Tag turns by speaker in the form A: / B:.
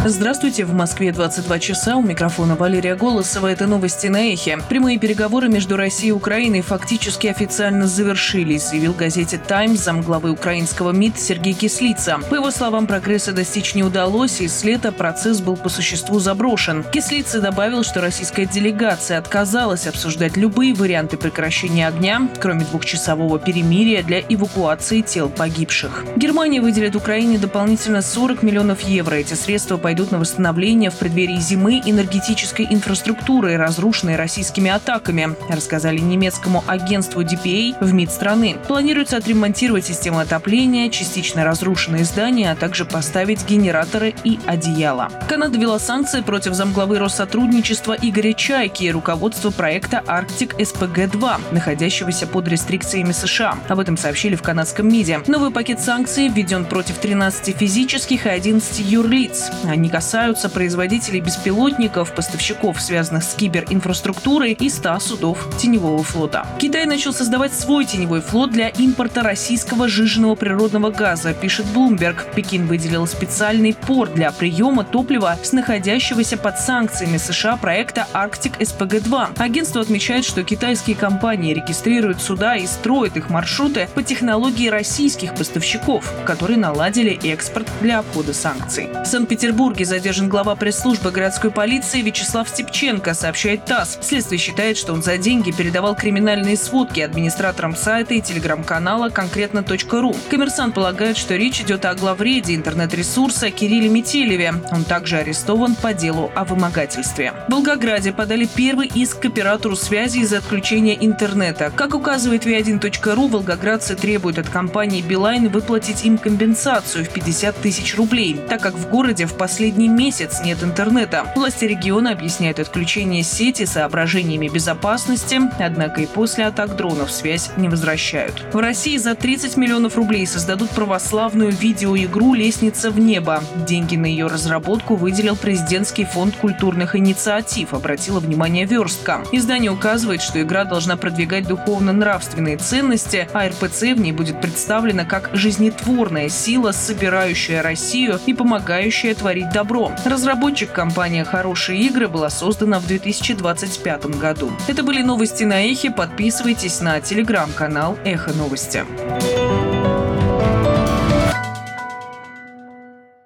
A: Здравствуйте, в Москве 22 часа, у микрофона Валерия Голосова. Это новости на Эхе. Прямые переговоры между Россией и Украиной фактически официально завершились, заявил газете «Таймс» замглавы украинского МИД Сергей Кислица. По его словам, прогресса достичь не удалось, и с лета процесс был по существу заброшен. Кислица добавил, что российская делегация отказалась обсуждать любые варианты прекращения огня, кроме двухчасового перемирия для эвакуации тел погибших. Германия выделит Украине дополнительно 40 миллионов евро. Эти средства пойдут на восстановление в преддверии зимы энергетической инфраструктуры, разрушенной российскими атаками, рассказали немецкому агентству DPA в МИД страны. Планируется отремонтировать систему отопления, частично разрушенные здания, а также поставить генераторы и одеяла. Канада ввела санкции против замглавы Россотрудничества Игоря Чайки и руководства проекта Arctic SPG-2, находящегося под рестрикциями США. Об этом сообщили в канадском МИДе. Новый пакет санкций введен против 13 физических и 11 юрлиц. Они касаются производителей беспилотников, поставщиков, связанных с киберинфраструктурой, и 100 судов теневого флота. Китай начал создавать свой теневой флот для импорта российского сжиженного природного газа, пишет Bloomberg. Пекин выделил специальный порт для приема топлива с находящегося под санкциями США проекта Arctic SPG-2. Агентство отмечает, что китайские компании регистрируют суда и строят их маршруты по технологии российских поставщиков, которые наладили экспорт для обхода санкций. В Санкт-Петербурге задержан глава пресс-службы городской полиции Вячеслав Степченко, сообщает ТАСС. Следствие считает, что он за деньги передавал криминальные сводки администраторам сайта и телеграм-канала «Конкретно.ру». Коммерсант полагает, что речь идет о главреде интернет-ресурса Кирилле Метелеве. Он также арестован по делу о вымогательстве. В Волгограде подали первый иск к оператору связи из-за отключения интернета. Как указывает vi1.ru, волгоградцы требуют от компании «Билайн» выплатить им компенсацию в 50 тысяч рублей, так как в городе в последний месяц нет интернета. Власти региона объясняют отключение сети соображениями безопасности, однако и после атак дронов связь не возвращают. В России за 30 миллионов рублей создадут православную видеоигру «Лестница в небо». Деньги на ее разработку выделил президентский фонд культурных инициатив, обратила внимание Верстка. Издание указывает, что игра должна продвигать духовно-нравственные ценности, а РПЦ в ней будет представлена как жизнетворная сила, собирающая Россию и помогающая творить добро. Разработчик компания «Хорошие игры» была создана в 2025 году. Это были новости на Эхе. Подписывайтесь на телеграм-канал «Эхо Новости».